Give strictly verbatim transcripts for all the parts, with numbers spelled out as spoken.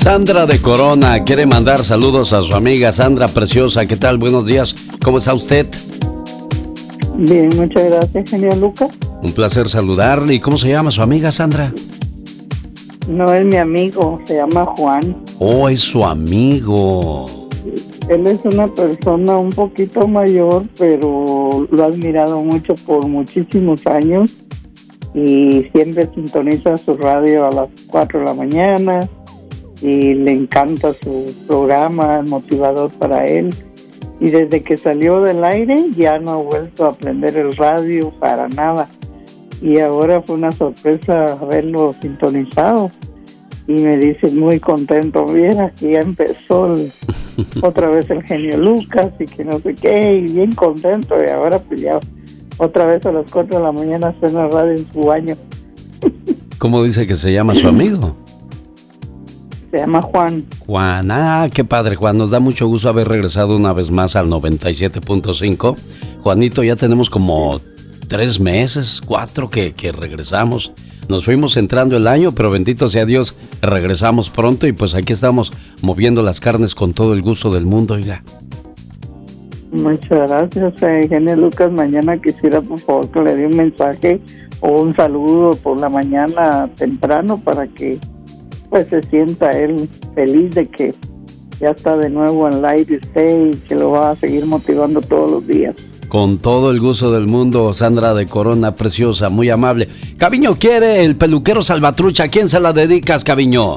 Sandra de Corona quiere mandar saludos a su amiga Sandra preciosa. ¿Qué tal? Buenos días. ¿Cómo está usted? Bien, muchas gracias, genio Lucas. Un placer saludarle. ¿Y cómo se llama su amiga Sandra? No es mi amigo, se llama Juan. Oh, es su amigo. Él es una persona un poquito mayor, pero lo ha admirado mucho por muchísimos años y siempre sintoniza su radio a las cuatro de la mañana y le encanta su programa, es motivador para él. Y desde que salió del aire ya no ha vuelto a prender el radio para nada. Y ahora fue una sorpresa haberlo sintonizado. Y me dice muy contento, mira que ya empezó el, otra vez el genio Lucas y que no sé qué, y bien contento. Y ahora pues ya otra vez a las cuatro de la mañana suena radio en su baño. ¿Cómo dice que se llama su amigo? Se llama Juan. Juan, ah, qué padre, Juan. Nos da mucho gusto haber regresado una vez más al noventa y siete punto cinco. Juanito, ya tenemos como tres meses, cuatro que, que regresamos. Nos fuimos entrando el año, pero bendito sea Dios, regresamos pronto y pues aquí estamos moviendo las carnes con todo el gusto del mundo, oiga. Muchas gracias, eh, genio Lucas. Mañana quisiera, por favor, que le dé un mensaje o un saludo por la mañana temprano para que pues se sienta él feliz de que ya está de nuevo en Light Stage y que lo va a seguir motivando todos los días. Con todo el gusto del mundo, Sandra de Corona, preciosa, muy amable. Caviño quiere el peluquero Salvatrucha. ¿A quién se la dedicas, Caviño?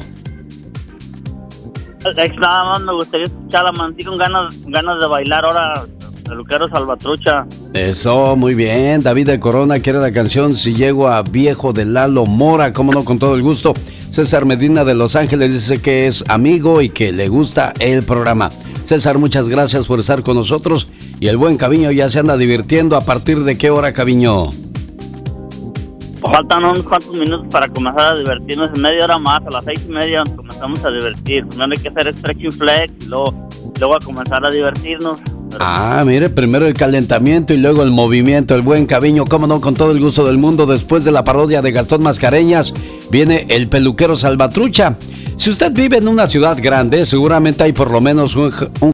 Nada más me gustaría escucharla, man. Sí, con ganas, ganas de bailar ahora, peluquero Salvatrucha. Eso, muy bien. David de Corona quiere la canción Si llego a viejo de Lalo Mora. Cómo no, con todo el gusto. César Medina de Los Ángeles dice que es amigo y que le gusta el programa. César, muchas gracias por estar con nosotros. Y el buen Caviño ya se anda divirtiendo. ¿A partir de qué hora, Caviño? Faltan unos cuantos minutos para comenzar a divertirnos. En media hora más, a las seis y media nos comenzamos a divertir. Primero hay que hacer stretching flex y luego, luego a comenzar a divertirnos. Pero... Ah, mire, primero el calentamiento y luego el movimiento. El buen Caviño, cómo no, con todo el gusto del mundo. Después de la parodia de Gastón Mascareñas, viene el peluquero Salvatrucha. Si usted vive en una ciudad grande, seguramente hay por lo menos un, un